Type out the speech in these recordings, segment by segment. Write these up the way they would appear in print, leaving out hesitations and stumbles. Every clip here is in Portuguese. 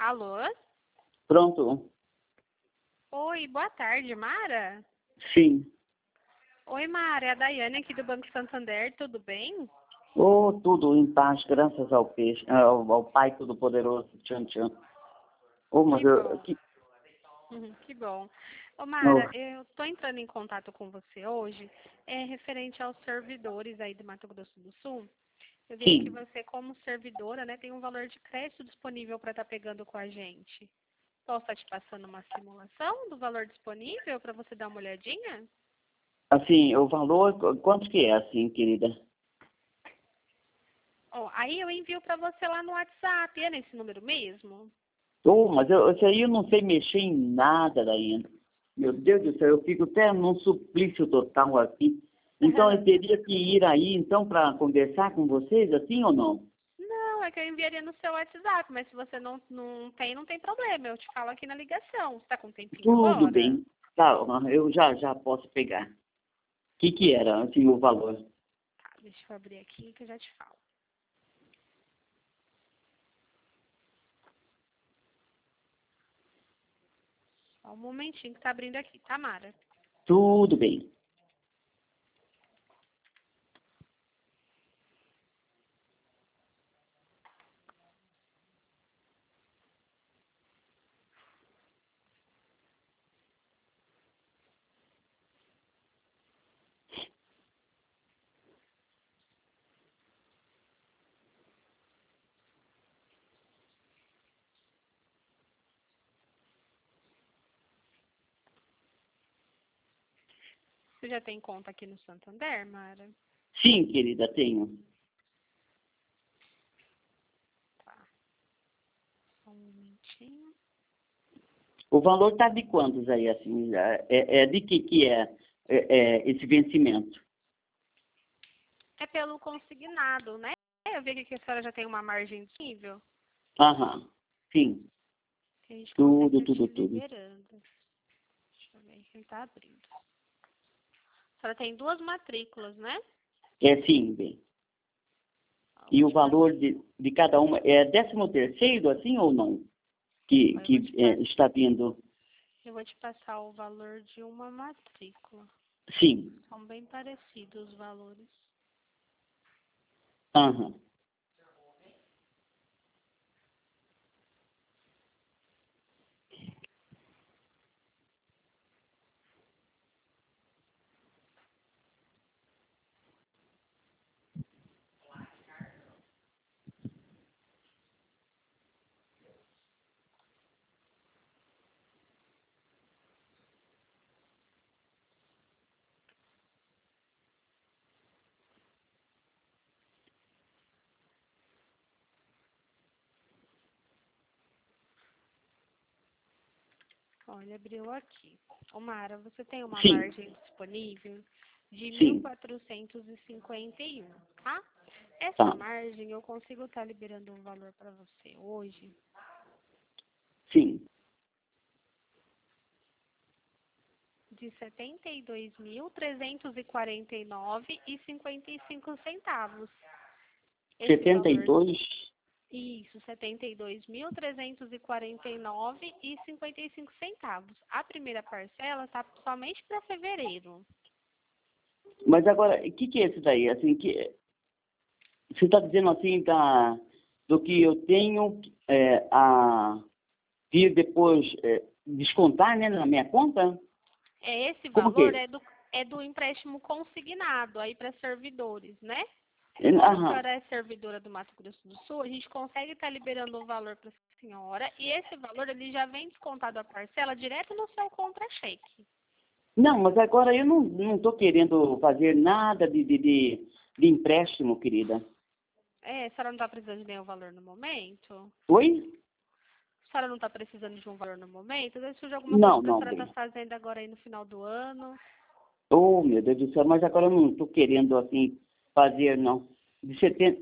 Alô? Pronto? Oi, boa tarde, Mara? Sim. Oi, Mara, é a Daiane aqui do Banco Santander, tudo bem? Oh, tudo em paz, graças ao peixe, ao Pai Todo-Poderoso, tchan, tchan. Oh, mas Que eu, bom. Que bom. Ô, oh, Mara, eu estou entrando em contato com você hoje, referente aos servidores aí do Mato Grosso do Sul. Eu vi que sim. você, como servidora, né, tem um valor de crédito disponível para estar pegando com a gente. Posso estar te passando uma simulação do valor disponível para você dar uma olhadinha? Assim, o valor, quanto que é, assim, querida? Ó, aí eu envio para você lá no WhatsApp, é nesse número mesmo? Oh, mas isso aí eu não sei mexer em nada ainda. Meu Deus do céu, eu fico até num suplício total aqui. Então, eu teria que ir aí, então, para conversar com vocês, assim ou não? Não, é que eu enviaria no seu WhatsApp, mas se você não tem problema. Eu te falo aqui na ligação. Você tá com um tempinho Tudo agora? bem. Tá, eu já posso pegar. O que era, assim, o valor? Tá, deixa eu abrir aqui que eu já te falo. Só um momentinho que tá abrindo aqui, tá, Mara? Tudo bem. Você já tem conta aqui no Santander, Mara? Sim, querida, tenho. Tá, só um momentinho. O valor está de quantos aí, assim? De que esse vencimento? É pelo consignado, né? Eu vi aqui que a senhora já tem uma margem disponível. Aham, sim. Que a gente consegue Tudo, estar te tudo, tudo. liberando. Deixa eu ver quem tá abrindo. A senhora tem duas matrículas, né? É sim, bem. Ó, eu E vou o te passar. valor de cada uma é 13º, assim ou não? Que, Ó, que está vindo? eu vou te passar o valor de uma matrícula. Sim. São bem parecidos os valores. Aham. Olha, abriu aqui. Ô, Mara, você tem uma Sim, margem disponível de mil sim. quatrocentos e cinquenta e um, tá? Essa Tá. margem eu consigo estar liberando um valor para você hoje Sim. de R$ 72.349,55. Esse setenta e valor, dois isso, R$ 72.349,55. A primeira parcela está somente para fevereiro. Mas agora, o que é isso daí? Assim, você está dizendo assim do que eu tenho a vir depois descontar, né, na minha conta? Esse Como que é valor isso? é do empréstimo consignado aí para servidores, né? Como a Aham. senhora é servidora do Mato Grosso do Sul, a gente consegue estar liberando o valor para a senhora e esse valor ele já vem descontado a parcela direto no seu contra-cheque. Não, mas agora eu não estou querendo fazer nada de empréstimo, querida. É, a senhora não está precisando de nenhum valor no momento? Oi? A senhora não está precisando de um valor no momento? Às vezes surge alguma coisa Não, que a não, senhora está bem. fazendo agora aí no final do ano. Oh, meu Deus do céu, mas agora eu não estou querendo, assim, fazer, não. De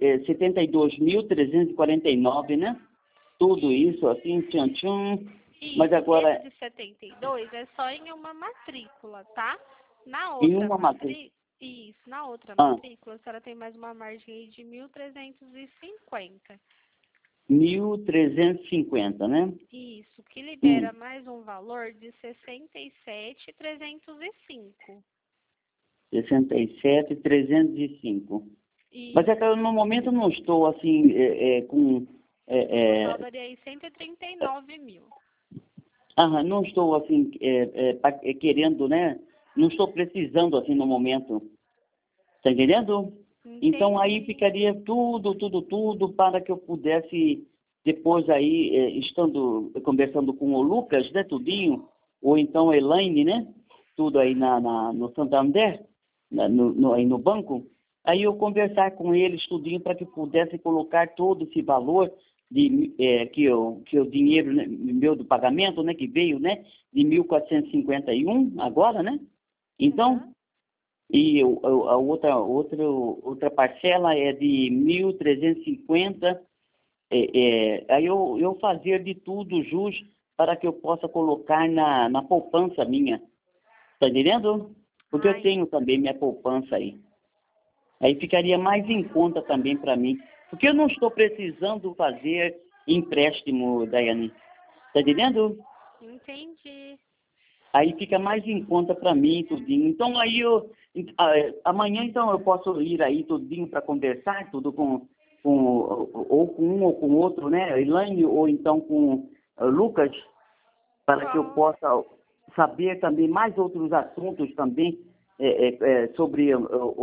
72.349, né? Tudo isso, assim, tchan, tchan. Mas Isso, esse agora, de 72 é só em uma matrícula, tá? Na em outra uma matrícula. matrícula, isso, na outra Ah, matrícula, a senhora tem mais uma margem aí de 1.350. 1.350, né? Isso, que libera mais um valor de 67.305. 67.305. E Mas é que eu, no momento eu não estou assim com... só daria aí 139 mil. não estou assim querendo, né? Não estou precisando assim no momento. Está entendendo? Entendi. Então aí ficaria tudo para que eu pudesse depois aí, estando conversando com o Lucas, né, tudinho, ou então a Elaine, né? Tudo aí no Santander, aí no banco, aí eu conversar com eles tudinho para que pudesse colocar todo esse valor que o dinheiro, né, meu do pagamento, né, que veio, né, de 1.451 agora, né? Então, e a outra parcela é de 1.350, aí eu fazer de tudo jus para que eu possa colocar na poupança minha. Está entendendo? Porque eu tenho também minha poupança aí. Aí ficaria mais em conta também para mim. Porque eu não estou precisando fazer empréstimo, Daiane. Está entendendo? Entendi. Aí fica mais em conta para mim, tudinho. Então aí amanhã então eu posso ir aí tudinho para conversar, tudo ou com um ou com outro, né? Elaine, ou então com Lucas, para que eu possa saber também mais outros assuntos também sobre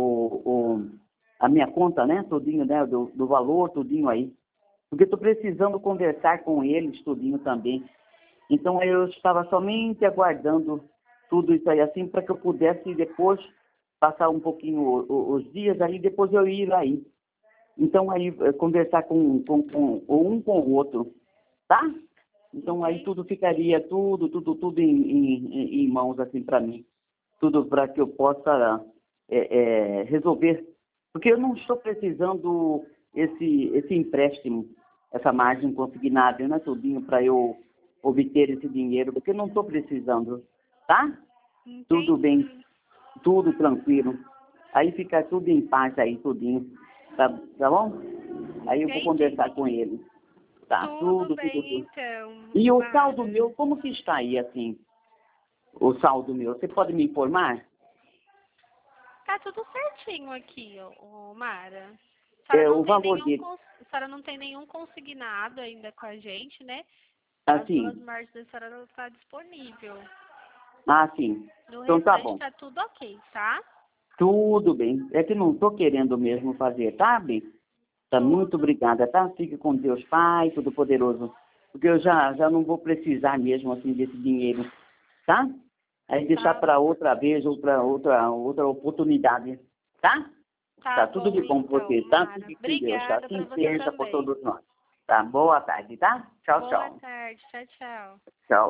a minha conta, né? Tudinho, né? Do valor, tudinho aí. Porque estou precisando conversar com eles, tudinho também. Então eu estava somente aguardando tudo isso aí assim para que eu pudesse depois passar um pouquinho os dias aí, depois eu ir aí. Então aí conversar com um com o outro, tá? Então aí tudo ficaria tudo em mãos assim para mim. Tudo para que eu possa resolver. Porque eu não estou precisando esse empréstimo, essa margem consignada, né, tudinho, para eu obter esse dinheiro, porque eu não estou precisando, tá? Entendi. Tudo bem, tudo tranquilo. Aí fica tudo em paz aí, tudinho. Tá bom? Aí eu vou conversar com ele. Tá, tudo bem, então. E o saldo meu, como que está aí, assim? O saldo meu, você pode me informar? Tá tudo certinho aqui, Mara. O valor dele. A senhora não tem nenhum consignado ainda com a gente, né? Assim. As duas margens da senhora está disponível. Sim. No Então tá restante bom. tá tudo ok, tá? Tudo bem. É que não estou querendo mesmo fazer, tá, bem? Tá, muito obrigada, tá? Fique com Deus, Pai Todo-Poderoso. Porque eu já não vou precisar mesmo, assim, desse dinheiro, tá? Aí deixar para outra vez, outra oportunidade, tá? Tá tudo de bom por você, tá? Fique com Deus, tá? Assim seja por todos nós. Tá? Boa tarde, tá? Tchau, tchau. Boa tarde. Tchau, tchau. Tchau.